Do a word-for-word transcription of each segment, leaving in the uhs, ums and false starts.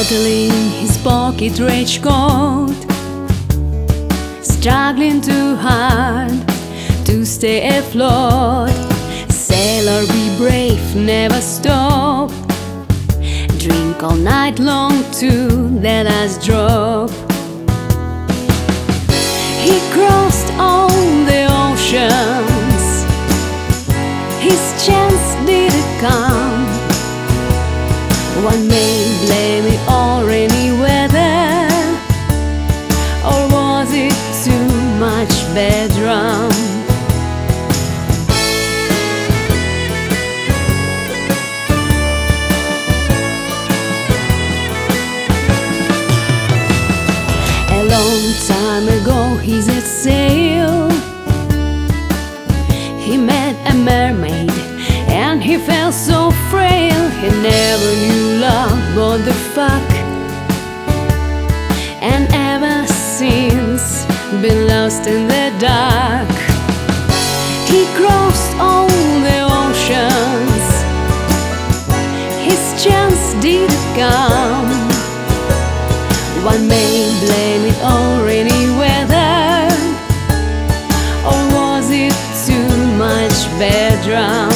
Buckling his pocket rage coat, struggling too hard to stay afloat. Sailor, be brave, never stop. Drink all night long to let us drop. He crossed all the oceans, his chance didn't come. One may blame it on rainy weather, or was it too much bad rum? A long time ago he set sail. He met a mermaid and he felt so frail. He never knew love, what the fuck, and ever since been lost in the dark. He crossed all the oceans, his chance didn't come. One may blame it on rainy weather, or was it too much bad rum?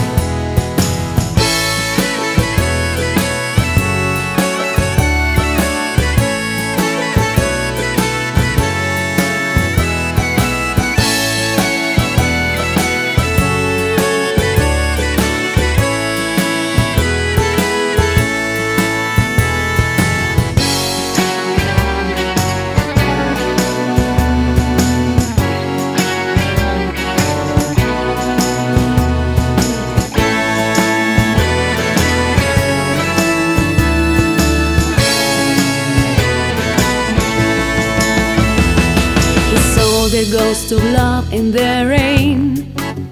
The ghost of love in the rain,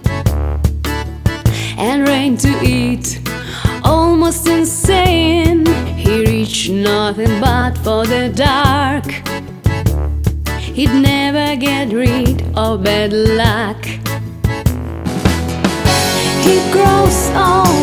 and rain to eat, almost insane. He reached nothing but for the dark. He'd never get rid of bad luck. He crossed all